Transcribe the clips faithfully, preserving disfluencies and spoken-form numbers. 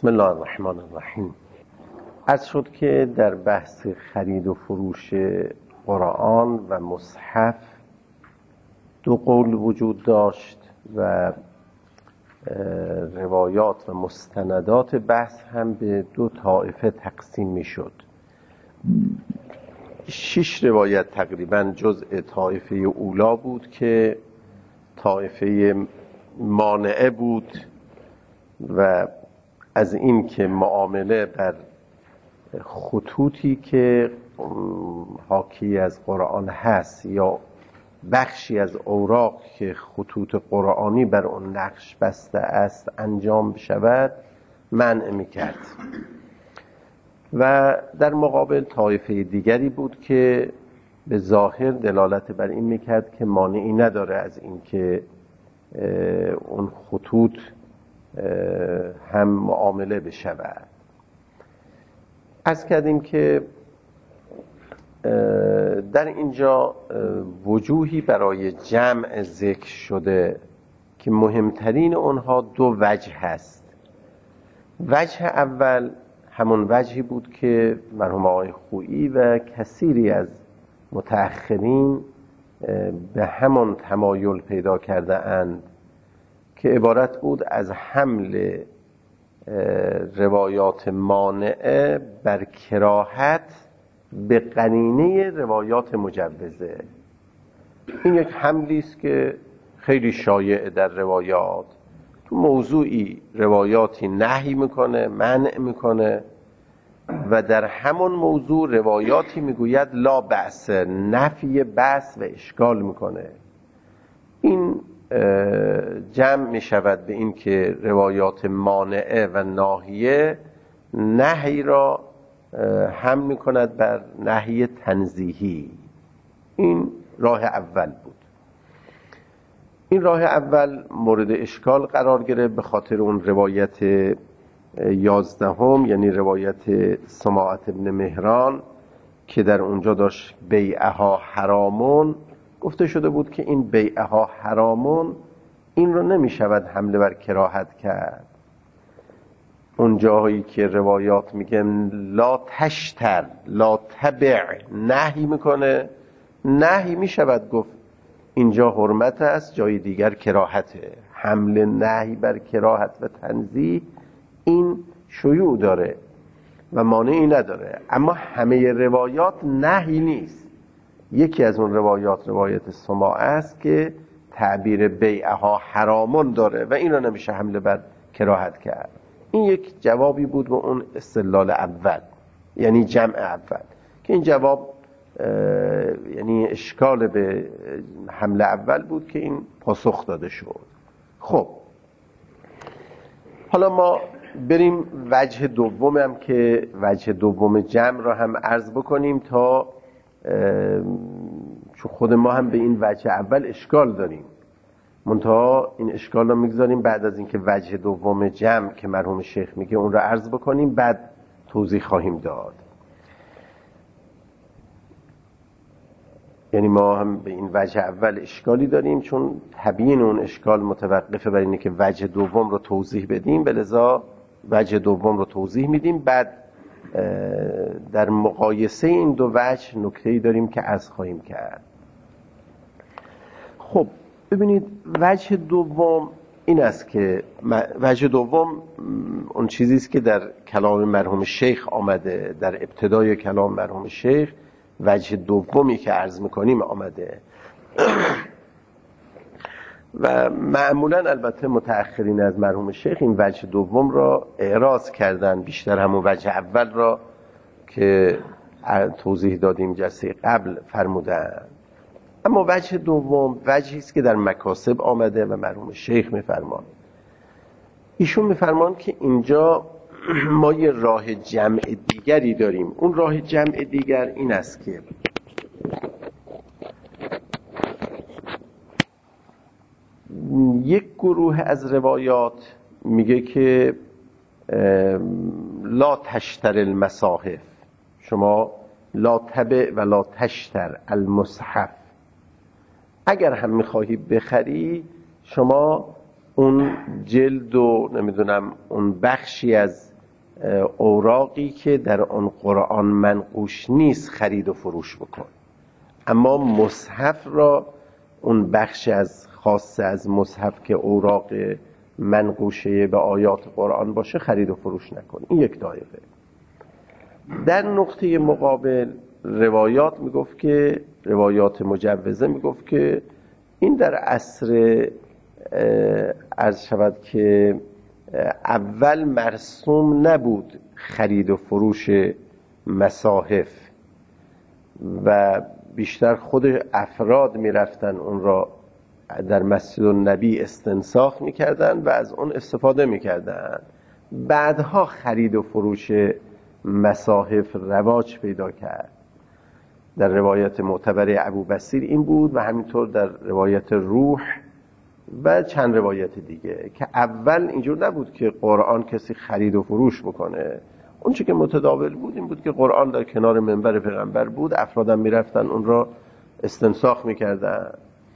بسم الله الرحمن الرحیم. عرض شد که در بحث خرید و فروش قرآن و مصحف دو قول وجود داشت و روایات و مستندات بحث هم به دو طایفه تقسیم می شد. شش روایت تقریبا جزء طایفه اولا بود که طایفه مانعه بود و از این که معامله بر خطوطی که حاکی از قرآن هست یا بخشی از اوراق که خطوط قرآنی بر اون نقش بسته است انجام بشود منع میکرد و در مقابل طایفه دیگری بود که به ظاهر دلالت بر این میکرد که مانعی نداره از این که اون خطوط هم معامله بشود. عرض کردیم که در اینجا وجوهی برای جمع ذکر شده که مهمترین اونها دو وجه هست. وجه اول همون وجهی بود که مرحوم آقای خویی و کثیری از متأخرین به همون تمایل پیدا کرده اند که عبارت بود از حمل روایات مانعه بر کراهت به قرینه روایات مجوزه. این یک حملی است که خیلی شایع در روایات، تو موضوعی روایاتی نهی میکنه، منع میکنه و در همون موضوع روایاتی میگوید لا بأس، نفی بأس و اشکال میکنه. این جمع می شود به این که روایات مانعه و ناهیه نهی را هم می کند بر نهی تنزیهی. این راه اول بود. این راه اول مورد اشکال قرار گرفت به خاطر اون روایت یازدهم، یعنی روایت سماعت ابن مهران که در اونجا داشت بیعها حرامون گفته شده بود که این بیعها حرامون این رو نمی شود حمله بر کراهت کرد. اون جاهایی که روایات میگن لا تشتر لا تبع نهی میکنه، نهی می شود گفت اینجا حرمت است، جای دیگر کراهته. حمله نهی بر کراهت و تنزیه این شیوع داره و مانعی نداره، اما همه روایات نهی نیست. یکی از اون روایات روایت سماع است که تعبیر بیعها حرامون داره و این رو نمیشه حمله بر کراهت کرد. این یک جوابی بود به اون استدلال اول، یعنی جمع اول، که این جواب یعنی اشکال به حمله اول بود که این پاسخ داده شد. خب حالا ما بریم وجه دوم هم که وجه دوم جمع را هم عرض بکنیم تا چون خود ما هم به این وجه اول اشکال داریم، منتها این اشکال رو میگذاریم بعد از اینکه وجه دوم جمع که مرحوم شیخ میگه اون رو عرض بکنیم، بعد توضیح خواهیم داد. یعنی ما هم به این وجه اول اشکالی داریم چون تبیین اون اشکال متوقفه بر اینه که وجه دوم رو توضیح بدیم، به لذا وجه دوم رو توضیح میدیم. بعد در مقایسه این دو وجه نکته‌ای داریم که عرض خواهیم کرد. خب ببینید وجه دوم این است که وجه دوم اون چیزی است که در کلام مرحوم شیخ آمده، در ابتدای کلام مرحوم شیخ وجه دومی که عرض میکنیم آمده و معمولا البته متأخرین از مرحوم شیخ این وجه دوم را اعراض کردن، بیشتر همون وجه اول را که توضیح دادیم جلسه قبل فرمودن. اما وجه دوم وجهی است که در مکاسب آمده و مرحوم شیخ میفرمان، ایشون میفرمان که اینجا ما یه راه جمع دیگری داریم. اون راه جمع دیگر این است که یک گروه از روایات میگه که لا تشتر المصاحف، شما لا تبع و لا تشتر المصحف، اگر هم میخواهی بخری شما اون جلد و نمیدونم اون بخشی از اوراقی که در آن قرآن منقوش نیست خرید و فروش بکن، اما مصحف را، اون بخش از خاصه از مصحف که اوراق منقوشه به آیات قرآن باشه خرید و فروش نکن. این یک دایره. در نقطه مقابل روایات میگفت که روایات مجوزه میگفت که این در عصر عرض شود که اول مرسوم نبود خرید و فروش مصاحف و بیشتر خود افراد میرفتن اون را در مسجد النبی استنساخ میکردن و از اون استفاده میکردن. بعدها خرید و فروش مصاحف رواج پیدا کرد. در روایت معتبر ابوبصیر این بود و همینطور در روایت روح و چند روایت دیگه که اول اینجور نبود که قرآن کسی خرید و فروش بکنه. اون چی که متداول بود این بود که قرآن در کنار منبر پیغمبر بود، افرادم میرفتن اون را استنساخ میکردن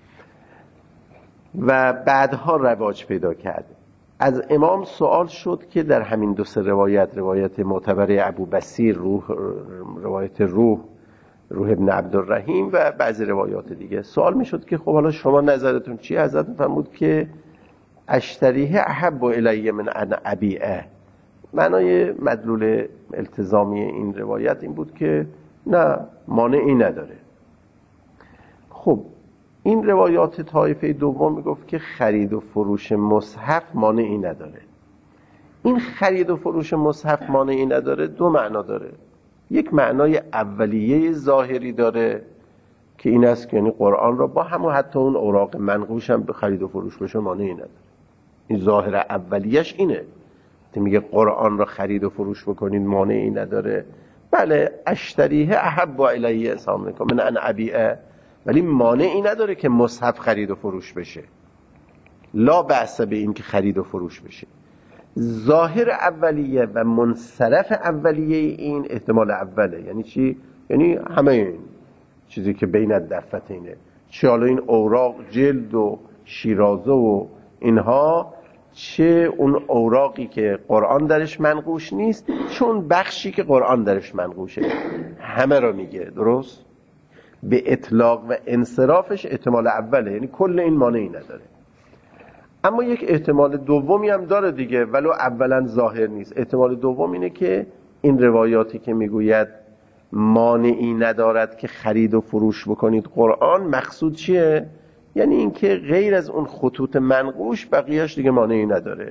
و بعدها رواج پیدا کرد. از امام سوال شد که در همین دو سه روایت، روایت معتبر ابوبصیر، روح، روایت روح روح ابن عبدالرحیم و بعضی روایات دیگه، سوال میشد که خب حالا شما نظرتون چیه؟ حضرت فرمود که اشتریه احب الی من ان ابیعه. معنای مدلول التزامی این روایت این بود که نه، مانعی نداره. خب این روایات طایفه دوم میگفت که خرید و فروش مصحف مانعی نداره. این خرید و فروش مصحف مانعی نداره دو معنا داره. یک معنای اولیه ظاهری داره که این است که یعنی قرآن را با همون حتی اون اوراق منقوش هم به خرید و فروش بشه مانعی نداره. این ظاهر اولیش اینه که میگه قرآن را خرید و فروش بکنید مانعی نداره. بله اشتریه احب الیه اسلام علیکم من ان ابیعه، ولی مانعی نداره که مصحف خرید و فروش بشه. لا بأس به این که خرید و فروش بشه. ظاهر اولیه و منصرف اولیه این احتمال اوله. یعنی چی؟ یعنی همه این چیزی که بین الدفتینه، چه حالا این اوراق جلد و شیرازه و اینها، چه اون اوراقی که قرآن درش منقوش نیست، چون بخشی که قرآن درش منقوشه، همه را میگه. درست؟ به اطلاق و انصرافش احتمال اوله، یعنی کل این مانعی نداره. اما یک احتمال دومی هم داره دیگه، ولو اولا ظاهر نیست. احتمال دوم اینه که این روایاتی که میگوید مانعی ندارد که خرید و فروش بکنید قرآن، مقصود چیه؟ یعنی اینکه غیر از اون خطوط منقوش بقیهش دیگه مانعی نداره.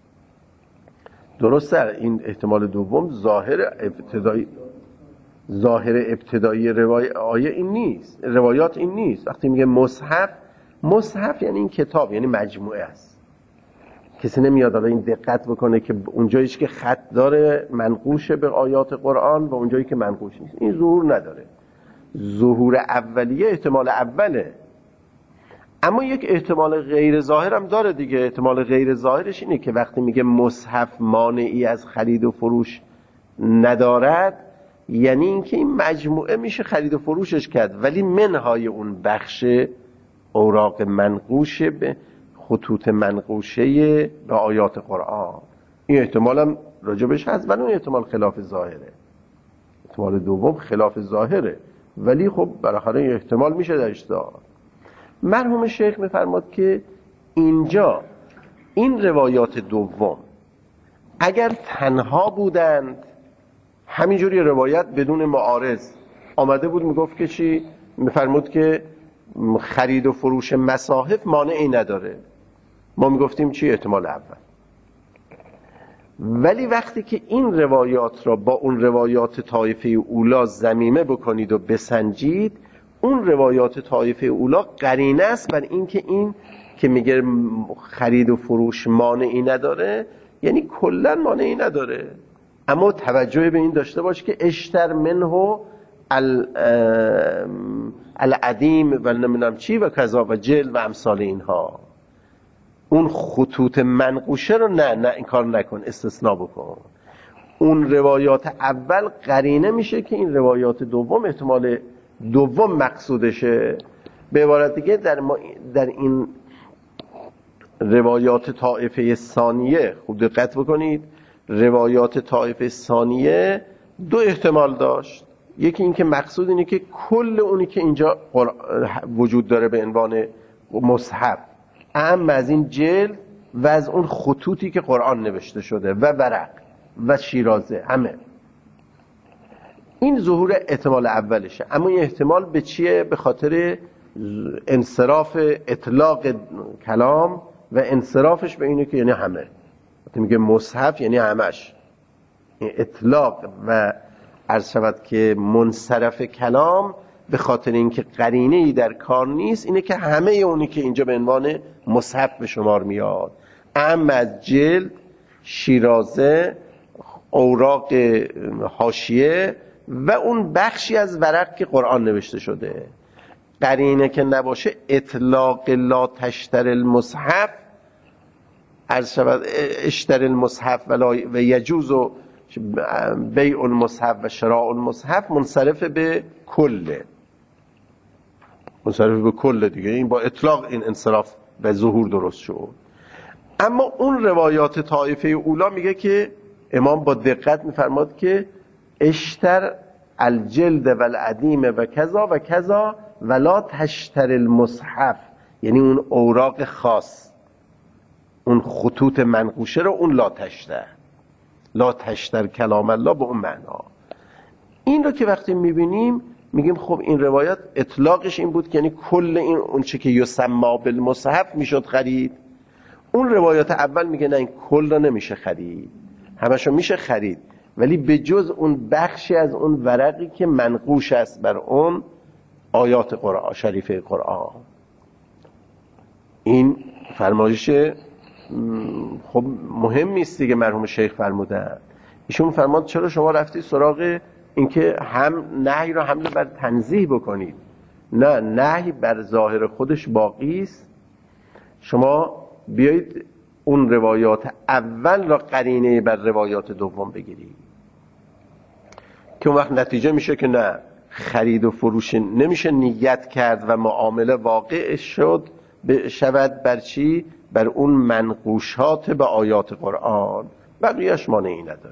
درسته؟ این احتمال دوم ظاهر ابتدایی ظاهر ابتدایی روای آیه این نیست، روایات این نیست. وقتی میگه مصحف، مصحف یعنی این کتاب، یعنی مجموعه است. کسی نمیاد حالا این دقت بکنه که اونجاییش که خط داره منقوشه به آیات قرآن و اونجایی که منقوش نیست. این ظهور نداره. ظهور اولیه احتمال اوله. اما یک احتمال غیر ظاهر هم داره دیگه. احتمال غیر ظاهرش اینه که وقتی میگه مصحف مانعی از خرید و فروش ندارد، یعنی اینکه این مجموعه میشه خرید و فروشش کرد، ولی منهای اون بخش اوراق منقوشه به خطوط منقوشه به آیات قرآن. این احتمال هم راجبش هست، ولی اون احتمال خلاف ظاهره. احتمال دوم خلاف ظاهره، ولی خب بالاخره این احتمال میشه درش داد. مرحوم شیخ میفرماد که اینجا این روایات دوم اگر تنها بودند، همینجوری روایت بدون معارض آمده بود میگفت که چی؟ میفرمود که خرید و فروش مصاحف مانعی نداره، ما میگفتیم چی؟ احتمال اول. ولی وقتی که این روایات را با اون روایات طایفه اولا ضمیمه بکنید و بسنجید، اون روایات طایفه اولا قرینه است بر این که این که میگه خرید و فروش مانعی نداره، یعنی کلا مانعی نداره. اما توجه به این داشته باش که اشتر منه العدیم و نمیدونم چی و کذا و جلد و امثال اینها. اون خطوط منقوشه رو نه نه این کار نکن، استثناء بکن. اون روایات اول قرینه میشه که این روایات دوم احتمال دوم مقصودشه. به عبارت دیگه در, ما در این روایات طائفه ثانیه خوب دقت بکنید، روایات طایفه ثانیه دو احتمال داشت. یکی این که مقصود اینه که کل اونی که اینجا وجود داره به عنوان مصحف، اهم از این جلد و از اون خطوطی که قرآن نوشته شده و ورق و شیرازه، همه این ظهور احتمال اولشه. اما این احتمال به چیه؟ به خاطر انصراف اطلاق کلام و انصرافش به اینه که یعنی همه، وقتی میگه مصحف یعنی همش. این اطلاق و عرض شود که منصرف کلام به خاطر اینکه قرینه ای در کار نیست، اینه که همه اونی که اینجا به عنوان مصحف به شمار میاد، اما از جلد، شیرازه، اوراق حاشیه و اون بخشی از ورق که قرآن نوشته شده. قرینه که نباشه اطلاق لا تشتر المصحف، عرض شود اشتر المصحف و یجوز و بیع المصحف و شراء المصحف منصرف به کله، منصرف به کله دیگه. این با اطلاق این انصراف و ظهور درست شد. اما اون روایات طایفه اولا میگه که امام با دقت میفرماد که اشتر الجلد و العدیم و کذا و کذا ولا تشتر المصحف، یعنی اون اوراق خاص، اون خطوط منقوشه رو اون لا تشتر، لا تشتر کلام الله به اون معنا. این رو که وقتی میبینیم میگیم خب این روایت اطلاقش این بود که یعنی کل این اون چه که یسما بالمصحف میشد خرید. اون روایات اول میگه نه این کل رو نمیشه خرید، همشو میشه خرید ولی به جز اون بخشی از اون ورقی که منقوش است بر اون آیات قرآن شریفه قرآن. این فرمایش خب مهم نیست دیگه، مرحوم شیخ فرمودن. ایشون فرمود چرا شما رفتی سراغ اینکه هم نهی رو حمله بر تنزیه بکنید؟ نه، نهی بر ظاهر خودش باقی است. شما بیایید اون روایات اول را قرینه بر روایات دوم بگیرید که اون وقت نتیجه میشه که نه، خرید و فروش نمیشه نیت کرد و معامله واقع شد شود بر چی؟ بر اون منقوشات به آیات قرآن، بقیهش مانعی نداره.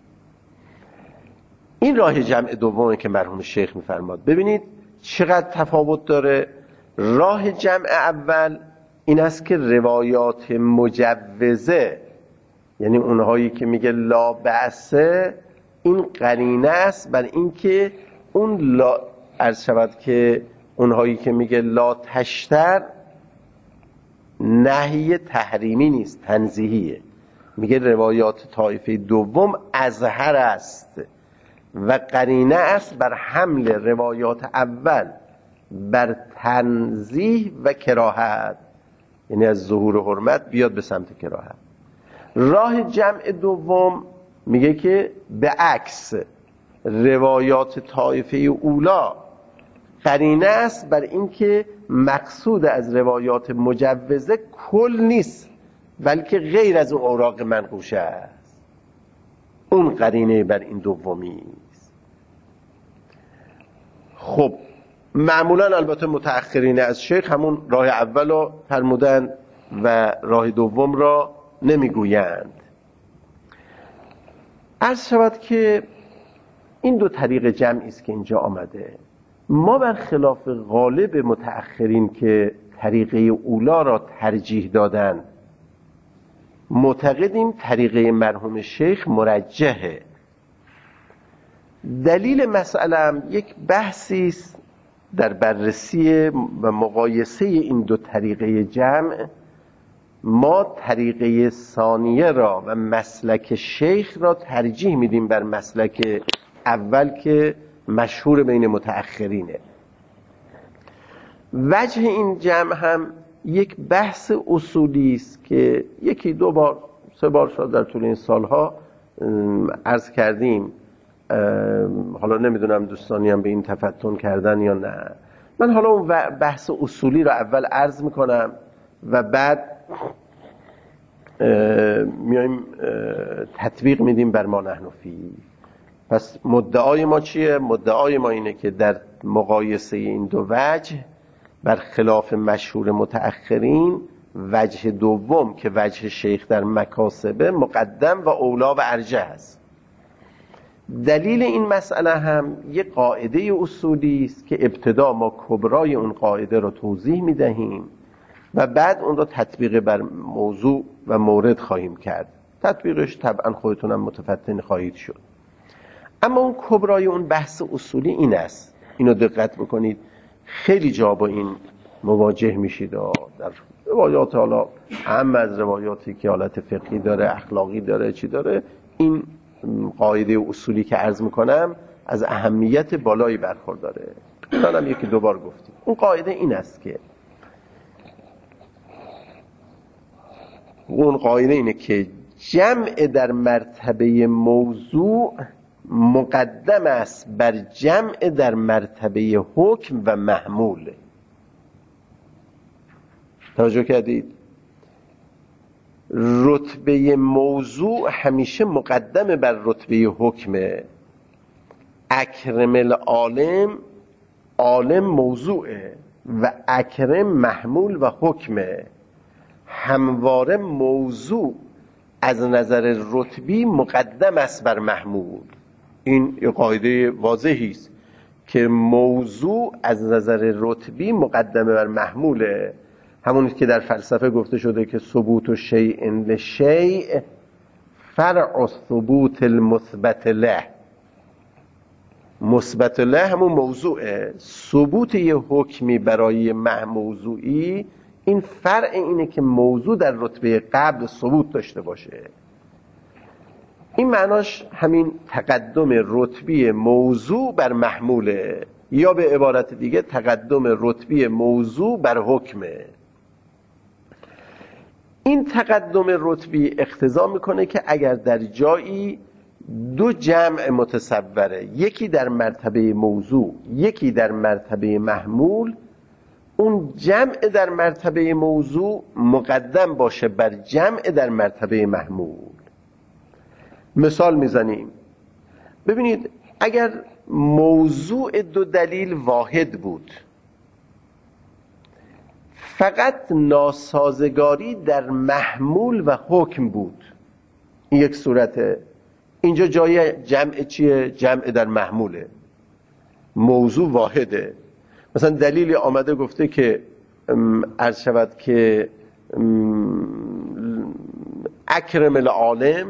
این راه جمع دومه که مرحوم شیخ میفرماد. ببینید چقدر تفاوت داره. راه جمع اول این است که روایات مجوزه، یعنی اونهایی که میگه لا بأسه، این قرینه است بر این که اون لا عرض شود که اونهایی که میگه لا تشتر نهی تحریمی نیست، تنزیهیه. میگه روایات طایفه دوم ازهر است و قرینه است بر حمل روایات اول بر تنزیه و کراهت، یعنی از ظهور حرمت بیاد به سمت کراهت. راه جمع دوم میگه که به عکس روایات طایفه اولا قرینه است بر اینکه مقصود از روایات مجوزه کل نیست بلکه غیر از اون اوراق منقوشه است. اون قرینه بر این دومی است. خب معمولا البته متأخرین از شیخ همون راه اول رو فرمودن و راه دوم را نمیگویند. عرض شود که این دو طریق جمعی است که اینجا آمده. ما برخلاف غالب متأخرین که طریقه اولا را ترجیح دادن معتقدیم طریقه مرحوم شیخ مرجحه. دلیل مسئله هم یک بحثی است در بررسی و مقایسه این دو طریقه جمع. ما طریقه ثانیه را و مسلک شیخ را ترجیح میدیم بر مسلک اول که مشهور بین متأخرینه. وجه این جمع هم یک بحث اصولی است که یکی دو بار سه بار شد در طول این سالها عرض کردیم. حالا نمیدونم دوستانی هم به این تفتن کردن یا نه. من حالا اون بحث اصولی را اول عرض میکنم و بعد میایم تطبیق میدیم بر ما نحن فیه. پس مدعای ما چیه؟ مدعای ما اینه که در مقایسه این دو وجه بر خلاف مشهور متأخرین وجه دوم که وجه شیخ در مکاسبه مقدم و اولا و ارجح است. دلیل این مسئله هم یه قاعده اصولی است که ابتدا ما کبرای اون قاعده رو توضیح میدهیم و بعد اون رو تطبیق بر موضوع و مورد خواهیم کرد. تطبیقش طبعا خودتونم متفتن خواهید شد. اما اون کبرای اون بحث اصولی این است، اینو دقت بکنید، خیلی جا با این مواجه میشید در روایات، حالا هم از روایاتی که حالت فقهی داره، اخلاقی داره، چی داره، این قاعده اصولی که عرض میکنم از اهمیت بالایی برخورداره. منم یکی دو بار گفتیم. اون قاعده این است که اون قاعده اینه که جمع در مرتبه موضوع مقدم است بر جمع در مرتبه حکم و محمول. توجه کردید؟ رتبه موضوع همیشه مقدم بر رتبه حکمه. اکرم العالم، عالم موضوعه و اکرم محمول و حکمه. همواره موضوع از نظر رتبی مقدم است بر محمول. این یه قاعده واضحی است که موضوع از نظر رتبی مقدم بر محموله. همون که در فلسفه گفته شده که ثبوت شیء لشیء فرع ثبوت المثبت له. مثبت له همون موضوعه. ثبوت یه حکمی برای موضوعی این فرع اینه که موضوع در رتبه قبل ثبوت داشته باشه. این معناش همین تقدم رتبی موضوع بر محموله، یا به عبارت دیگه تقدم رتبی موضوع بر حکمه. این تقدم رتبی اقتضا میکنه که اگر در جایی دو جمع متصوره، یکی در مرتبه موضوع یکی در مرتبه محمول، اون جمع در مرتبه موضوع مقدم باشه بر جمع در مرتبه محمول. مثال میزنیم. ببینید اگر موضوع دو دلیل واحد بود، فقط ناسازگاری در محمول و حکم بود، این یک صورته. اینجا جای جمع چیه؟ جمع در محموله، موضوع واحده. مثلا دلیلی آمده گفته که عرض شود که اکرم العالم،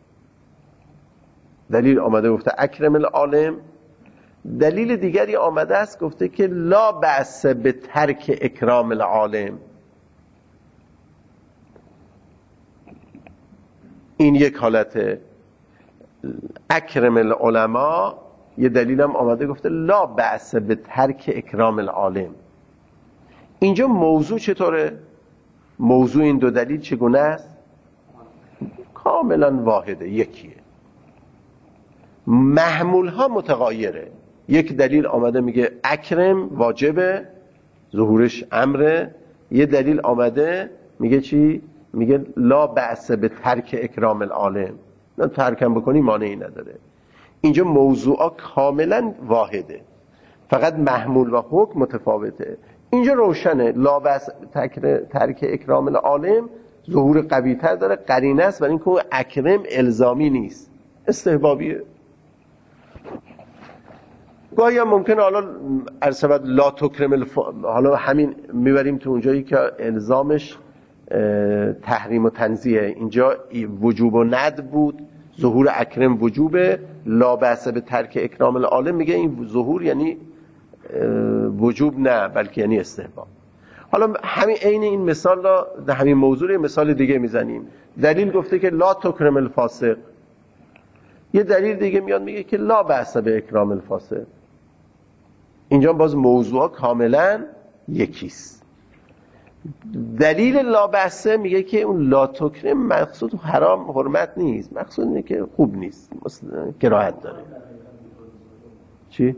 دلیل آمده گفته اکرم العالم. دلیل دیگری آمده است گفته که لا بأس به ترک اکرام العالم. این یک حالته. اکرم العلماء یه دلیل هم آمده گفته لا بأس به ترک اکرام العالم. اینجا موضوع چطوره؟ موضوع این دو دلیل چگونه است؟ کاملا واحده، یکیه. محمول ها متغایره. یک دلیل آمده میگه اکرم واجبه، ظهورش امره. یه دلیل آمده میگه چی؟ میگه لا بأس به ترک اکرام العالم، نه ترکم بکنی مانعی نداره. اینجا موضوعا کاملا واحده، فقط محمول و حکم متفاوته. اینجا روشنه لا بأس ترک اکرام العالم ظهور قوی تر داره، قرینه است، برای اینکه اکرم الزامی نیست، استحبابیه. گاهی هم ممکنه حالا ارسبت لا تکرم الف... حالا همین میبریم تو اونجایی که الزامش تحریم و تنزیه. اینجا وجوب و ند بود، ظهور اکرم وجوبه، لا بأس به ترک اکرام العالم میگه این ظهور یعنی وجوب نه، بلکه یعنی استحباب. حالا همین عین این مثال را در همین موضوع مثال دیگه میزنیم. دلیل گفته که لا تکرم الفاسق، یه دلیل دیگه میاد میگه که لا بأس به اکرام الفاسق. اینجا باز موضوع کاملا یکیست. دلیل لا بأس میگه که اون لا تکرم مقصود حرام حرمت نیست، مقصود اینه که خوب نیست، کراهت داره. چی؟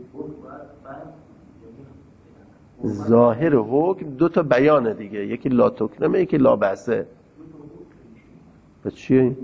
ظاهر حکم دو تا بیانه دیگه، یکی لا تکرمه یکی لا بأسه. پس چیه؟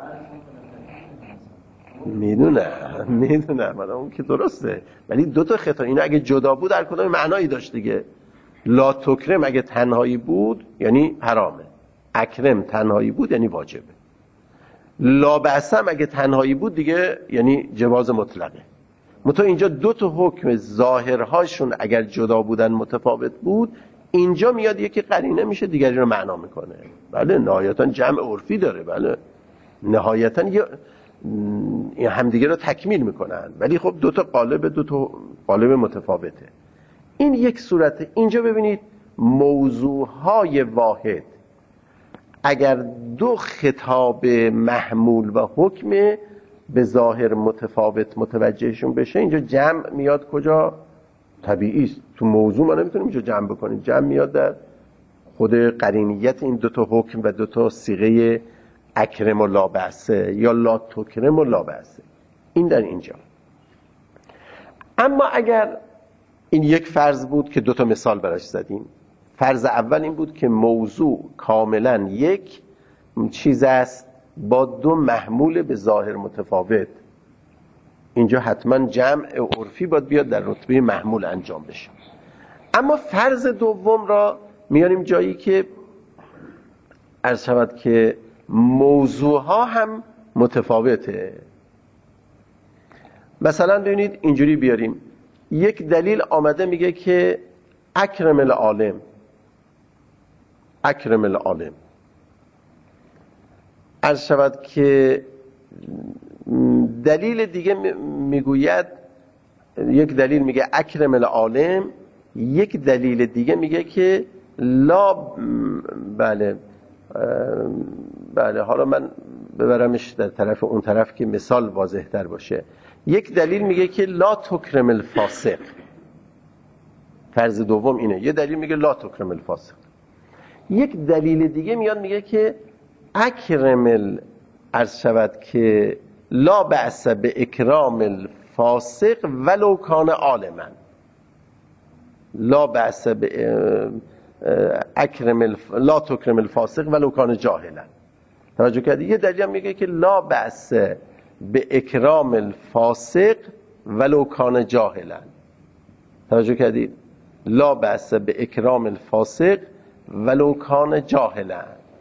میدونم میدونم من اون که درسته، ولی دو تا خطا. اینا اگه جدا بود هر کدوم معنایی داشت دیگه. لا تکرم اگه تنهایی بود یعنی حرامه، اکرم تنهایی بود یعنی واجبه. لا بأس هم اگه تنهایی بود دیگه یعنی جواز مطلقه. منتها اینجا دو تا حکم ظاهرهاشون اگر جدا بودن متفاوت بود، اینجا میاد یکی قرینه میشه دیگری رو معنا میکنه. بله نهایتا جمع عرفی داره، بله نهایتا یه همدیگه رو تکمیل میکنن، ولی خب دو تا قالب دو تا قالب متفاوته. این یک صورته. اینجا ببینید موضوعهای واحد اگر دو خطاب محمول و حکم به ظاهر متفاوت متوجهشون بشه، اینجا جمع میاد کجا؟ طبیعی است. تو موضوع ما نمیتونیم اینجا جمع بکنیم، جمع میاد در خود قرینیت این دو تا حکم و دو تا صیغه اکرم و لا بأس یا لا تکرم و لا بأس. این در اینجا. اما اگر این یک فرض بود که دو تا مثال براش زدیم. فرض اول این بود که موضوع کاملا یک چیز است با دو محمول به ظاهر متفاوت. اینجا حتما جمع عرفی باید بیاد در رتبه محمول انجام بشه. اما فرض دوم را میاریم جایی که عرض شود که موضوعها هم متفاوته. مثلا ببینید اینجوری بیاریم، یک دلیل آمده میگه که اکرم العالم، اکرم العالم، عرض شود که دلیل دیگه میگوید، یک دلیل میگه اکرم العالم، یک دلیل دیگه میگه که لا، بله بله حالا من ببرمش در طرف اون طرف که مثال واضح تر باشه. یک دلیل میگه که لا تکرم الفاسق. فرض دوم اینه، یه دلیل میگه لا تکرم الفاسق. یک دلیل دیگه میاد میگه که اکرم ال عرض شود که لا بأس به اکرام الفاسق ولو کان عالما. لا بأس به اکرم الف... لا تکرم الفاسق ولو کان جاهلا. توجه کردید؟ یه دلیل هم میگه که لا بأس به اکرام الفاسق ولو کان جاهلا. توجه کردید؟ لا بأس به اکرام الفاسق ولو کان جاهلا.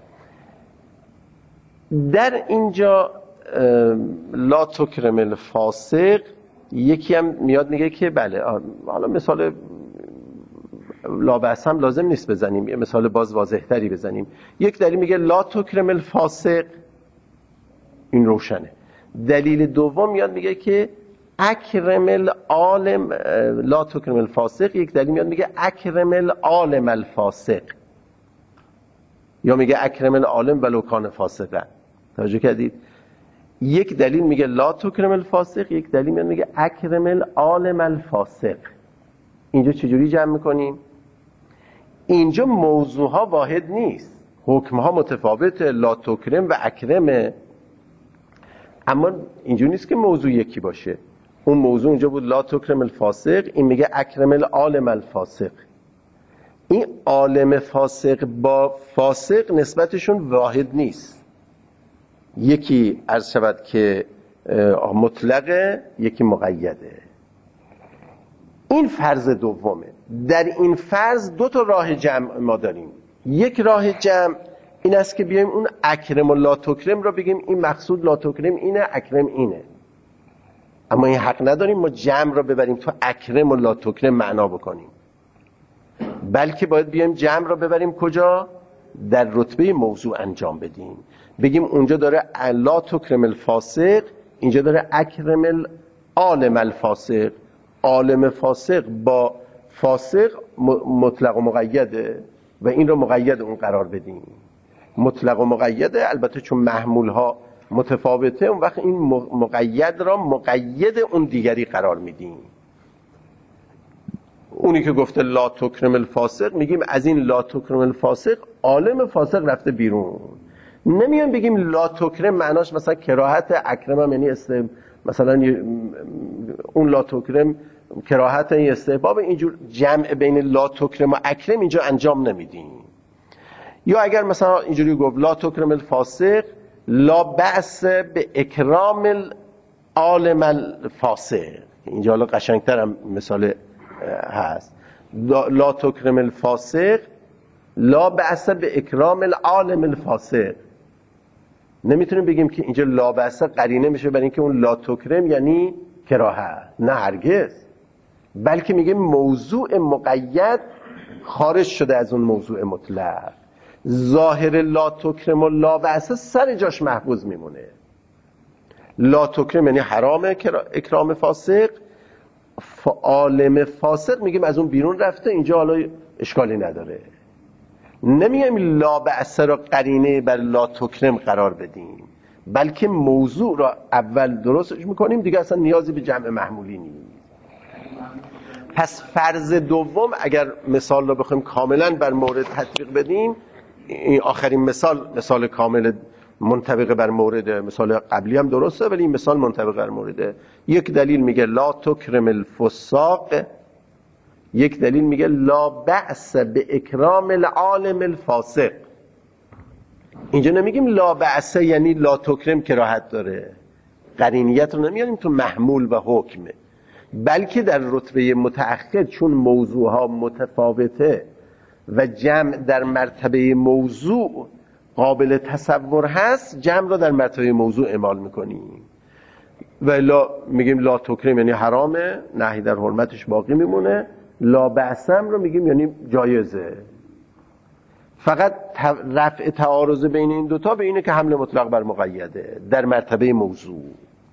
در اینجا لا تکرم الفاسق یکی هم میاد میگه که بله، حالا مثال لا بأس هم لازم نیست بزنیم، یه مثال باز واضح تری بزنیم. یک دلیل میگه لا تکرم الفاسق، این روشنه. دلیل دوم میاد میگه که اکرم العالم لا تکرم الفاسق، یک دلیل میاد میگه اکرم العالم الفاسق، یا میگه اکرم العالم ولو کان فاسقا. توجه کردید؟ یک دلیل میگه لا تکرم الفاسق، یک دلیل میاد میگه اکرم العالم الفاسق. اینجا چجوری جمع میکنیم؟ اینجا موضوعها واحد نیست، حکمها متفاوته، لا تکرم و اکرمه، اما اینجوری نیست که موضوع یکی باشه. اون موضوع اونجا بود لا تکرم الفاسق، این میگه اکرم العالم الفاسق. این عالم فاسق با فاسق نسبتشون واحد نیست، یکی عرض شود که مطلقه، یکی مقیده. این فرض دومه. در این فرض دو تا راه جمع ما داریم. یک راه جمع این است که بیایم اون اکرم و لا تکرم رو بگیم این مقصود لا تکرم اینه، اکرم اینه. اما این حق نداریم ما جمع رو ببریم تو اکرم و لا تکرم معنا بکنیم، بلکه باید بیایم جمع رو ببریم کجا؟ در رتبه موضوع انجام بدیم. بگیم اونجا داره لا تکرم الفاسق، اینجا داره اکرم العالم الفاسق. عالم فاسق با فاسق مطلق و مقیده و این رو مقید اون قرار بدیم. مطلق و مقیده، البته چون محمول ها متفاوته، اون وقت این مقید را مقید اون دیگری قرار میدیم. اونی که گفته لا تکرم الفاسق، میگیم از این لا تکرم الفاسق عالم فاسق رفته بیرون. نمیان بگیم لا تکرم معناش مثلا کراهت، اکرم هم یعنی است، مثلا اون لا تکرم کراهت این استحباب، اینجور جمع بین لا تکرم و اکرم اینجا انجام نمیدیم. یا اگر مثلا اینجوری گفت لا تکرم الفاسق لا بأس به اکرام العالم الفاسق، اینجا حالا قشنگتر هم مثال هست. لا تکرم الفاسق لا بأس به اکرام العالم الفاسق. نمیتونیم بگیم که اینجا لا بأس قرینه میشه برای اینکه اون لا تکرم یعنی کراهه، نه هرگز، بلکه میگه موضوع مقید خارج شده از اون موضوع مطلق. ظاهر لا تکرم و لا بأس سر جاش محفوظ میمونه. لا تکرم یعنی حرامه اکرام فاسق، عالم فاسق میگیم از اون بیرون رفته، اینجا حالا اشکالی نداره. نمیگیم لا بأس را قرینه بر لا تکرم قرار بدیم، بلکه موضوع را اول درستش میکنیم، دیگه اصلا نیازی به جمع محمولی نیست. پس فرض دوم اگر مثال رو بخوایم کاملا بر مورد تطبیق بدیم، این آخرین مثال مثال کامل منطبق بر مورد، مثال قبلی هم درسته ولی این مثال منطبق بر مورد. یک دلیل میگه لا تکرم الفساق، یک دلیل میگه لا بأس به اکرام العالم الفاسق. اینجا نمیگیم لا بأس یعنی لا تکرم کراهت داره، قرینیت رو نمیاریم تو محمول و حکمه، بلکه در رتبه متأخر چون موضوعها متفاوته و جمع در مرتبه موضوع قابل تصور هست، جمع رو در مرتبه موضوع اعمال میکنیم. و لا میگیم لا تکریم یعنی حرامه، نهی در حرمتش باقی میمونه. لا بأسم رو میگیم یعنی جایزه. فقط رفع تعارض بین این دوتا به اینه که حمل مطلق بر مقیده در مرتبه موضوع.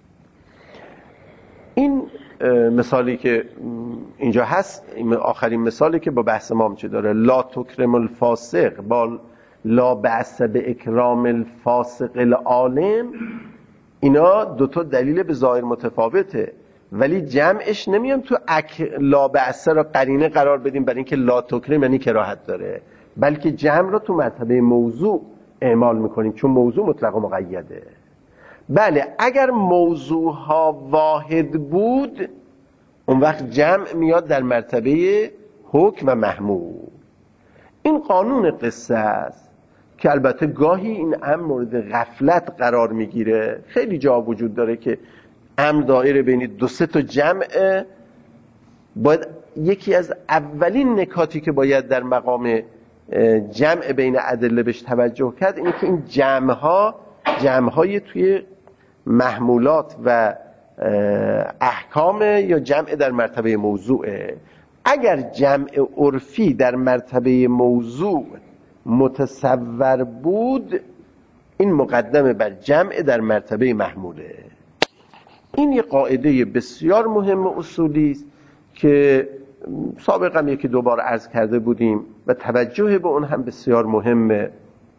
این مثالی که اینجا هست، آخرین مثالی که با بحث ما چه داره، لا تکرم الفاسق با لا بأس به اکرام الفاسق العالم، اینا دوتا دلیل به ظاهر متفاوته، ولی جمعش نمیام تو اک لا بأس را قرینه قرار بدیم برای اینکه لا تکرم یعنی کراهت داره، بلکه جمع را تو مرتبه موضوع اعمال میکنیم چون موضوع مطلق و مقیده. بله اگر موضوع ها واحد بود اون وقت جمع میاد در مرتبه حکم و محمول. این قانون قصه است که البته گاهی این امر مورد غفلت قرار میگیره. خیلی جا وجود داره که امر دایره بین دو سه تا جمع، باید یکی از اولین نکاتی که باید در مقام جمع بین ادله بهش توجه کرد اینه که این جمع‌ها جمع‌های توی محمولات و احکام یا جمع در مرتبه موضوعه. اگر جمع عرفی در مرتبه موضوع متصور بود، این مقدمه بر جمع در مرتبه محموله. این یه قاعده بسیار مهم اصولی است که سابقا یکی دو بار عرض کرده بودیم و توجه به اون هم بسیار مهمه.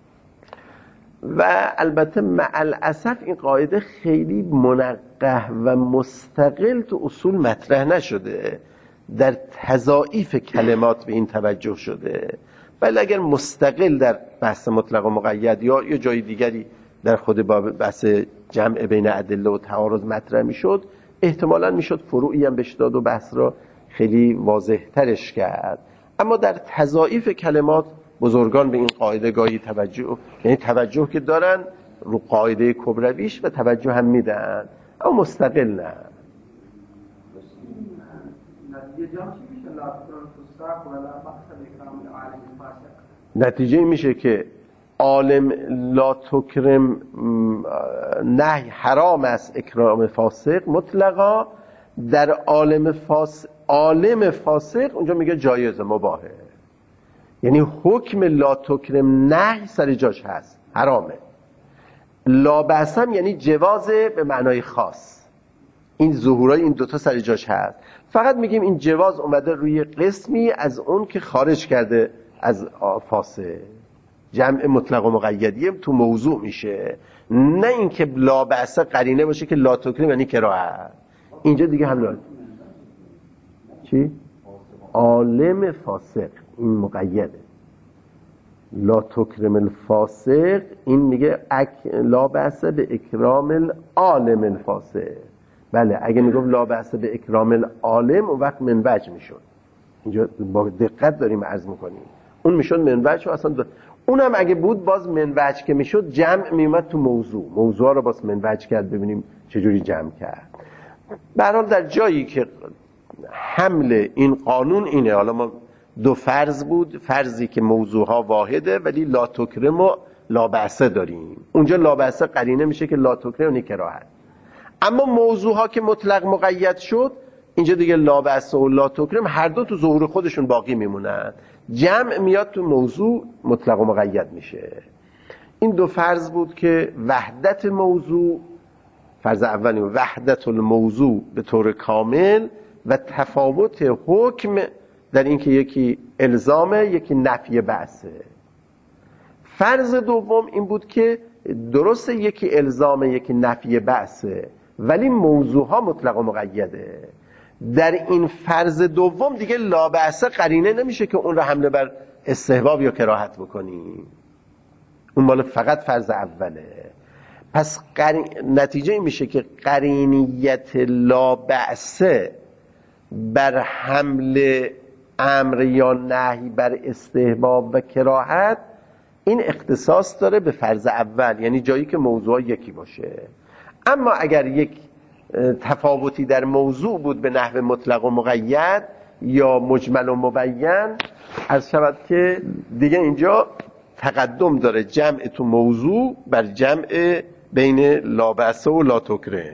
و البته مع الاسف این قاعده خیلی منقح و مستقل تو اصول مطرح نشده، در تضاعیف کلمات به این توجه شده، ولی اگر مستقل در بحث مطلق و مقید یا یه جای دیگری در خود باب بحث جمع بین ادله و تعارض مطرح میشد، احتمالاً میشد فروعی هم بهش داد و بحث را خیلی واضح ترش کرد. اما در تضاعیف کلمات بزرگان به این قاعده گاهی توجه، یعنی توجه که دارن رو قاعده کبرویش و توجه هم میدن اما مستقل نه. نتیجه این میشه که عالم لا تکرم نهی حرام است اکرام فاسق مطلقا، در عالم فاسق عالم فاسق اونجا میگه جایزه مباهه، یعنی حکم لا تکرم نهی سر جاش هست، حرامه. لا بأسم یعنی جوازه به معنای خاص، این ظهورای این دوتا سر جاش هست. فقط میگیم این جواز اومده روی قسمی از اون که خارج کرده از فاسق، جمع مطلق و مقیدی تو موضوع میشه، نه اینکه لا بأس قرینه باشه که لا تکرم یعنی کراهت. اینجا دیگه هم لا چی؟ عالم فاسق این مقیده، لا تکرم الفاسق این میگه اک لا بأس به اکرام العالم الفاسق. بله اگه میگم لا بأس به اکرام العالم اون وقت منوج میشد، اینجا با دقت داریم عرض میکنیم، اون میشد منوج و اصلا دو... اونم اگه بود باز منوج که میشد جمع میومد تو موضوع، موضوع رو باز منوج کرد ببینیم چجوری جمع کرد. به هر حال در جایی که حمل این قانون اینه، حالا ما دو فرض بود، فرضی که موضوعها واحده ولی لا تکرم و لا بأس داریم. اونجا لا بأس قرینه میشه که لا تکرم و کراهت. اما موضوعها که مطلق مقید شد، اینجا دیگه لا بأس و لا تکرم هر دو تو ظهور خودشون باقی میمونن. جمع میاد تو موضوع مطلق و مقید میشه. این دو فرض بود که وحدت موضوع، فرض اولی وحدت الموضوع به طور کامل و تفاوت حکم در این که یکی الزامه یکی نفی بحثه. فرض دوم این بود که درسته یکی الزامه یکی نفی بحثه ولی موضوعها مطلق و مقیده. در این فرض دوم دیگه لا بأس قرینه نمیشه که اون رو حمله بر استحباب یا کراهت بکنی، اون مال فقط فرض اوله. پس قرین... نتیجه این میشه که قرینیت لا بأس بر حمل امر یا نهی بر استحباب و کراهت این اختصاص داره به فرض اول، یعنی جایی که موضوع یکی باشه. اما اگر یک تفاوتی در موضوع بود به نحو مطلق و مقید یا مجمل و مبین، عرض شود که دیگه اینجا تقدم داره جمع تو موضوع بر جمع بین لا بأس و لا تکره.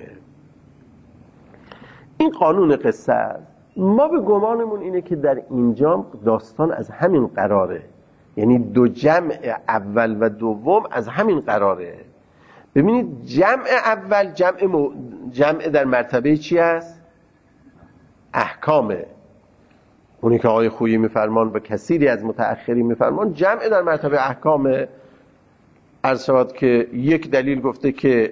این قانون قصه است. ما به گمانمون اینه که در اینجا داستان از همین قراره، یعنی دو جمع اول و دوم از همین قراره. ببینید جمع اول جمع, مو... جمع در مرتبه چی است؟ احکامه. اونی که آقای خویی میفرمان و کثیری از متأخری میفرمان جمع در مرتبه احکامه. عرض شود که یک دلیل گفته که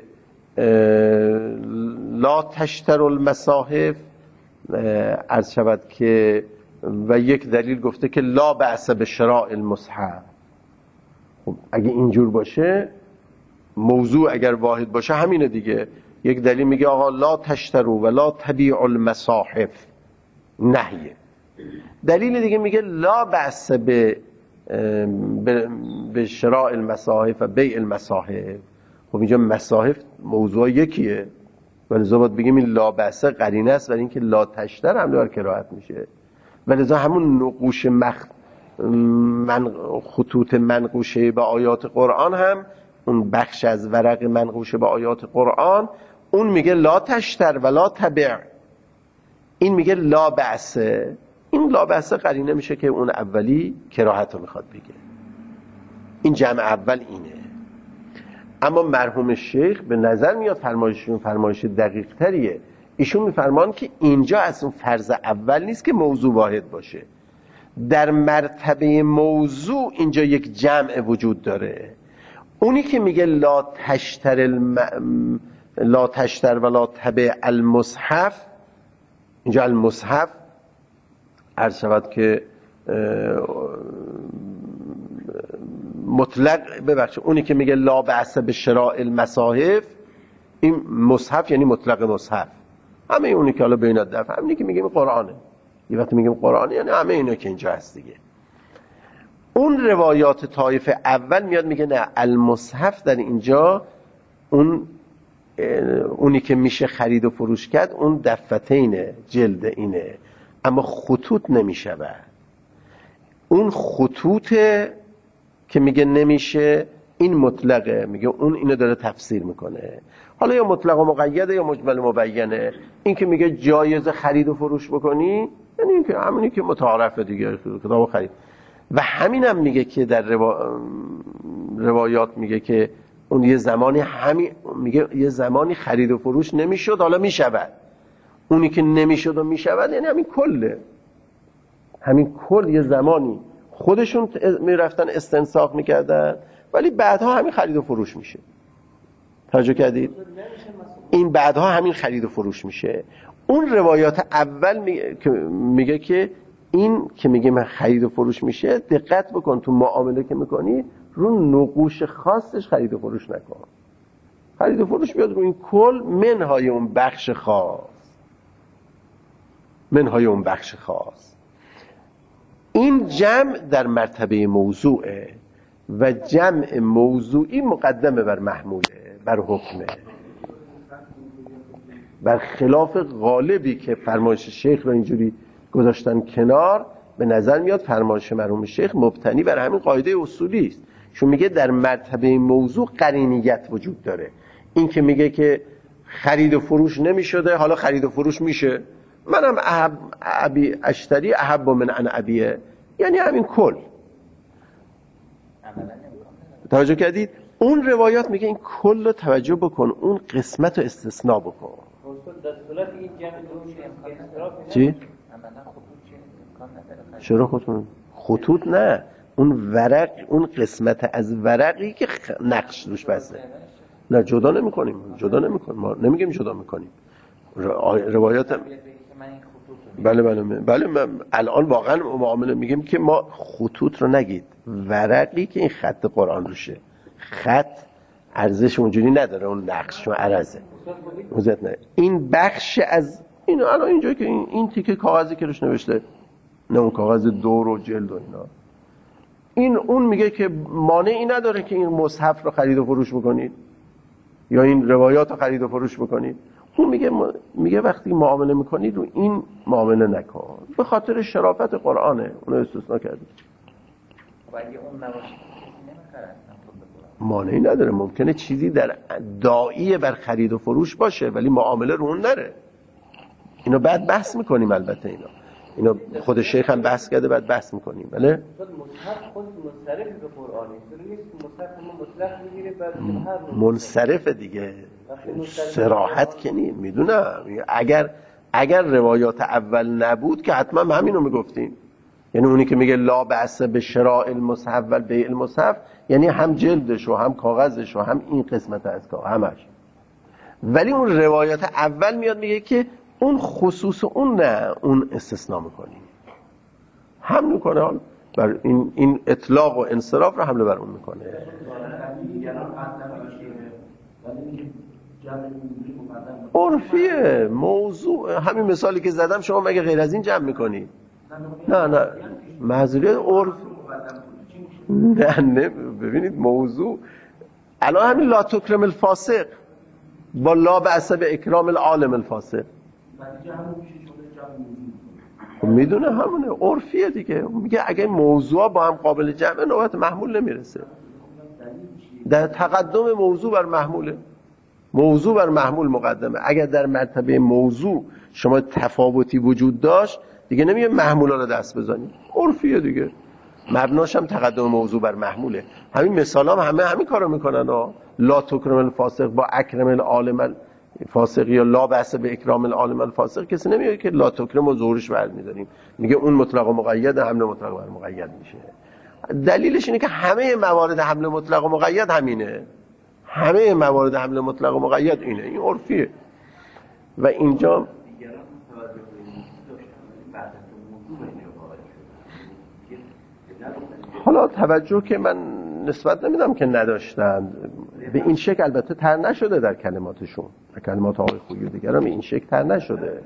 لا تشتر المصاحف، عرض شود که و یک دلیل گفته که لا بأس بشراء المصحف. خب اگه اینجور باشه موضوع اگر واحد باشه همینه دیگه. یک دلیل میگه آقا لا تشترو و لا تبیع المصاحف، نهیه. دلیل دیگه میگه لا بأس به به شراء المصاحف و بیع المصاحف. خب اینجا مصاحف موضوع یکیه ولذا باید بگیم این لا بأس قرینه است ولی اینکه لا تشتر هم داره کراهت میشه. ولذا همون نقوش مخ... من... خطوط منقوشه به آیات قرآن هم اون بخش از ورق منقوشه به آیات قرآن اون میگه لا تشتر و لا تبع، این میگه لا بأس. این لا بأس قرینه میشه که اون اولی کراهت رو میخواد بگه. این جمع اول اینه. اما مرحوم شیخ به نظر میاد فرمایششون فرمایش دقیق تریه. ایشون میفرمان که اینجا از اون فرض اول نیست که موضوع واحد باشه. در مرتبه موضوع اینجا یک جمع وجود داره. اونی که میگه لا تشتر الم... لا تشتر و لا تبع المصحف، اینجا المصحف عرض شود که مطلق ببخشید اونی که میگه لا بأس بشراء المصاحف، این مصحف یعنی مطلق مصحف. همه اونی که حالا بین الدفع همینی که میگیم قرآنه. یه وقتی میگیم قرآنه یعنی همه اینا که اینجا هست دیگه. اون روایات طایفه اول میاد میگه نه، المصحف در اینجا اون اونی که میشه خرید و فروش کرد اون دفتینه، جلد اینه، اما خطوط نمیشه. اون خطوط که میگه نمیشه این مطلقه، میگه اون اینو داره تفسیر میکنه. حالا یا مطلق و مقیده یا مجمل و مبینه. این که میگه جایز خرید و فروش بکنی یعنی این که همونی که متعارفه دیگه، کتاب خرید. و همین هم میگه که در روا... روایات میگه که اون یه زمانی همین میگه یه زمانی خرید و فروش نمیشد حالا میشود. اونی که نمیشد و میشود یعنی همین کله، همین کل یه زمانی خودشون میرفتن استنساخ میکردن ولی بعدها همین خرید و فروش میشه. توجه کردید؟ این بعدها همین خرید و فروش میشه. اون روایات اول میگه که این که میگه من خرید و فروش میشه، دقت بکن تو معامله که میکنی رو نقوش خاصش خرید و فروش نکن. خرید و فروش بیاد رو این کل منهای اون بخش خاص، منهای اون بخش خاص. این جمع در مرتبه موضوعه و جمع موضوعی مقدمه بر محموله، بر حکمه، بر خلاف غالبی که فرمایش شیخ رو اینجوری گذاشتن کنار. به نظر میاد فرمایش مرحوم شیخ مبتنی بر همین قاعده اصولی است، چون میگه در مرتبه موضوع قرینیت وجود داره. این که میگه که خرید و فروش نمیشده، حالا خرید و فروش میشه، منم احب ابی اشتری احب من ان ابیه، یعنی همین کل. توجه کردید؟ اون روایات میگه این کل رو توجه بکن، اون قسمت رو استثناء بکن. چی؟ چرا خطوط؟ خطوط نه، اون ورق، اون قسمت از ورقی که نقش روش بسته. نه جدا نمی کنیم، جدا نمی کنیم، ما نمیگیم جدا میکنیم. روایات هم... بله بله بله من الان واقعا معامله میگیم که ما خطوط رو نگید، ورقی که این خط قرآن روشه. خط ارزش اونجوری نداره، اون نقش چون عرضه موزت نه. این بخش از این الان اینجایی که این, این تیکه کاغذی که روش نوشته، نه اون کاغذ دور و جلد و اینا، این اون میگه که مانعی نداره که این مصحف رو خرید و فروش بکنید یا این روایات رو خرید و فروش بکنید. اون میگه میگه وقتی معامله میکنید رو این معامله نکن، به خاطر شرافت قرآنه، اونو استثناء کردید. و اگه اون نباشه نمیخرن، مانعی نداره، ممکنه چیزی در داعیه بر خرید و فروش باشه ولی معامله رو اون نره. اینو بعد بحث میکنیم، البته اینا اینو خود شیخ هم بحث کرده، بعد بحث میکنیم. بله مصحف خود منصرف به قرآنه، چون نیست که مصحف ما مطلق میگیره بعد هر منصرف دیگه صراحت که نیم. میدونم اگر اگر روایات اول نبود که حتما همینو میگفتیم، یعنی اونی که میگه لا بأس به شراء المصحف و بیع المصحف، یعنی هم جلدش و هم کاغذش و هم این قسمت از کاغذ همش. ولی اون روایات اول میاد میگه که اون خصوص اون نه، اون استثناء میکنیم، حمل میکنه حال بر این این اطلاق و انصراف رو حمله بر اون میکنه. عرفیه موضوع، همین مثالی که زدم شما مگه غیر از این جمع میکنی؟ نه نه معذوریت عرف نه نه ببینید موضوع الان همین لا تکرم الفاسق با لا بأس به اکرام العالم الفاسق، میدونه همونه، عرفیه دیگه. میگه اگه موضوع با هم قابل جمع، نوبت محمول نمیرسه. در تقدم موضوع بر محموله، موضوع بر محمول مقدمه. اگر در مرتبه موضوع شما تفاوتی وجود داشت دیگه نمیگه محمولا رو دست بزنید، عرفیه دیگه، مبناش هم تقدم موضوع بر محموله. همین مثال هم همه همین کارو میکنن ها. لا تکرم الفاسق با اکرم العالم الفاسق، یا لا بأس به اکرام العالم الفاسق. کسی نمیگه که لا تکرم و ظهورش برمی‌داریم، میگه اون مطلق و مقید، حمل مطلق بر مقید میشه. دلیلش اینه که همه موارد حمل مطلق و مقید همینه، همه موارد حمل مطلق و مقید اینه، این عرفیه. و اینجا حالا توجه که من نسبت نمیدم که نداشتند، به این شکل البته تر نشده در کلماتشون، در کلمات آقای خویی دیگر هم این شکل تر نشده.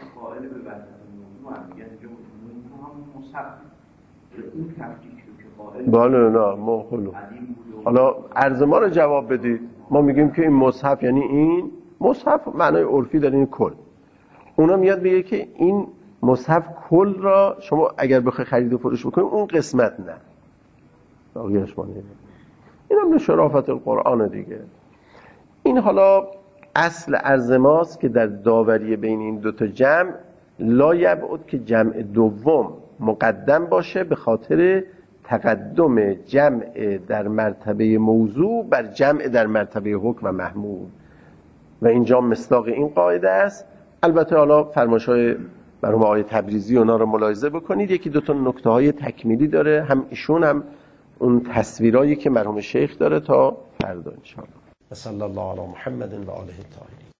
بالا نه ما خلو. حالا عرض ما رو جواب بدید. ما میگیم که این مصحف یعنی این مصحف معنای عرفی داره این کل. اونا میاد میگه که این مصحف کل را شما اگر بخوای خرید و فروش بکنید اون قسمت نه، باقیش مانه. این هم شرافت القرآن دیگه. این حالا اصل عرض ماست که در داوری بین این دوتا جمع لا یبعد که جمع دوم مقدم باشه به خاطر تقدم جمع در مرتبه موضوع بر جمع در مرتبه حکم و محمول، و اینجا مصداق این قاعده است. البته حالا فرمایش‌های مرحوم آقای تبریزی اونا رو ملاحظه بکنید، یکی دو تا نکته‌های تکمیلی داره، هم ایشون هم اون تصویرایی که مرحوم شیخ داره تا فردا ان شاء الله. صلی الله علی محمد و آله الطاهرین.